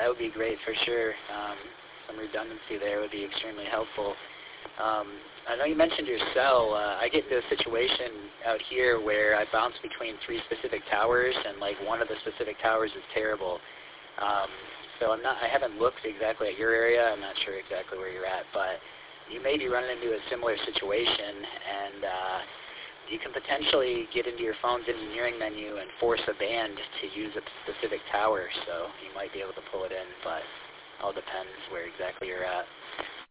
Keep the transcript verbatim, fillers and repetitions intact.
that would be great for sure. Um, some redundancy there would be extremely helpful. Um, I know you mentioned your cell. Uh, I get into a situation out here where I bounce between three specific towers, and like one of the specific towers is terrible. Um, so I'm not. I haven't looked exactly at your area. I'm not sure exactly where you're at, but you may be running into a similar situation, and uh, you can potentially get into your phone's engineering menu and force a band to use a specific tower. So you might be able to pull it in, but it all depends where exactly you're at.